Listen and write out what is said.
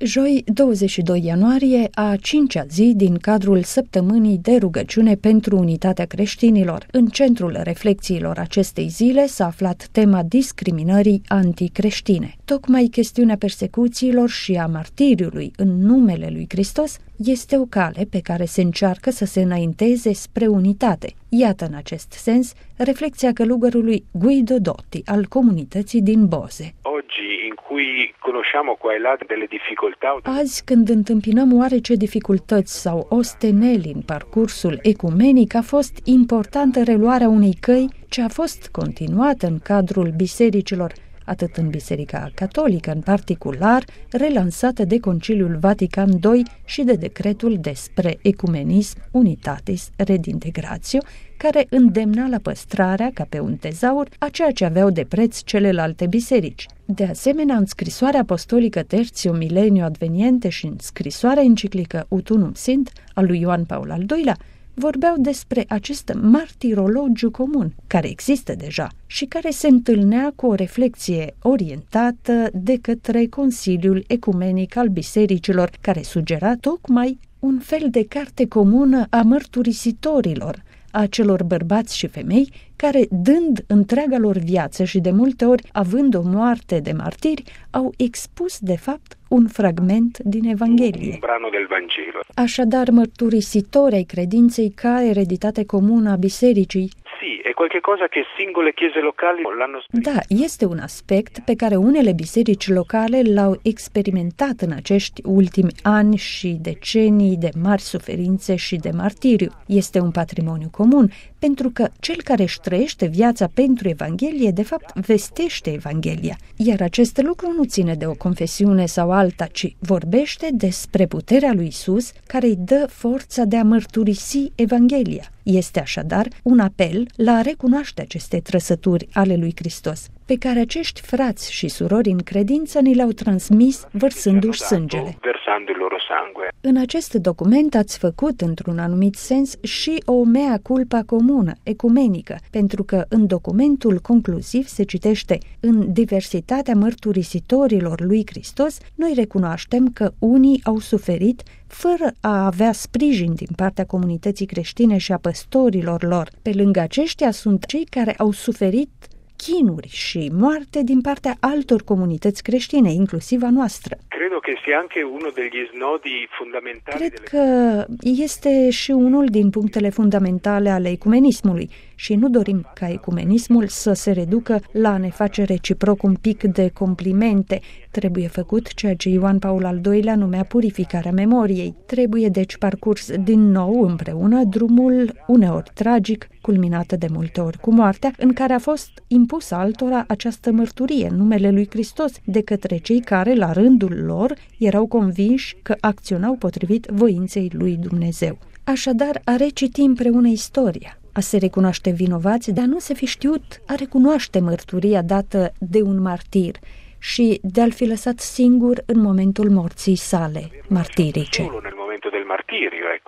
Joi, 22 ianuarie, a 5-a zi din cadrul săptămânii de rugăciune pentru unitatea creștinilor. În centrul reflexiilor acestei zile s-a aflat tema discriminării anticreștine. Tocmai chestiunea persecuțiilor și a martiriului în numele lui Hristos este o cale pe care se încearcă să se înainteze spre unitate. Iată în acest sens reflexia călugărului Guido Dotti al comunității din Boze. Azi, când întâmpinăm oarece dificultăți sau osteneli în parcursul ecumenic, a fost importantă reluarea unei căi ce a fost continuată în cadrul bisericilor, atât în Biserica Catolică în particular, relansată de Conciliul Vatican II și de decretul despre ecumenism Unitatis Redintegratio, care îndemna la păstrarea, ca pe un tezaur, a ceea ce aveau de preț celelalte biserici. De asemenea, în scrisoarea apostolică Tertio Millennio Adveniente și în scrisoarea enciclică Ut Unum Sint a lui Ioan Paul al II-lea, vorbeau despre acest martirologiu comun, care există deja și care se întâlnea cu o reflexie orientată de către Consiliul Ecumenic al Bisericilor, care sugera tocmai un fel de carte comună a mărturisitorilor, a celor bărbați și femei care, dând întreaga lor viață și de multe ori având o moarte de martiri, au expus de fapt un fragment din Evanghelie. Așadar, mărturisitori ai credinței ca ereditate comună a bisericii. Da, este un aspect pe care unele biserici locale l-au experimentat în acești ultimi ani și decenii de mari suferințe și de martiriu. Este un patrimoniu comun, pentru că cel care își trăiește viața pentru Evanghelie, de fapt, vestește Evanghelia. Iar acest lucru nu ține de o confesiune sau alta, ci vorbește despre puterea lui Isus, care îi dă forța de a mărturisi Evanghelia. Este așadar un apel la a recunoaște aceste trăsături ale lui Hristos, pe care acești frați și surori în credință ni le-au transmis vărsându-și sângele. În acest document ați făcut, într-un anumit sens, și o mea culpa comună, ecumenică, pentru că în documentul concluziv se citește: în diversitatea mărturisitorilor lui Hristos, noi recunoaștem că unii au suferit fără a avea sprijin din partea comunității creștine și a păstorilor lor. Pe lângă aceștia sunt cei care au suferit chinuri și moarte din partea altor comunități creștine, inclusiv a noastră. Cred că este și unul din punctele fundamentale ale ecumenismului și nu dorim ca ecumenismul să se reducă la a ne face reciproc un pic de complimente. Trebuie făcut ceea ce Ioan Paul al II-lea numea purificarea memoriei. Trebuie deci parcurs din nou împreună drumul uneori tragic, culminată de multe ori cu moartea, în care a fost impusă altora această mărturie în numele lui Hristos de către cei care, la rândul lor, erau convinși că acționau potrivit voinței lui Dumnezeu. Așadar, a reciti împreună istoria, a se recunoaște vinovați, dar nu se fi știut a recunoaște mărturia dată de un martir și de a-l fi lăsat singur în momentul morții sale martirice.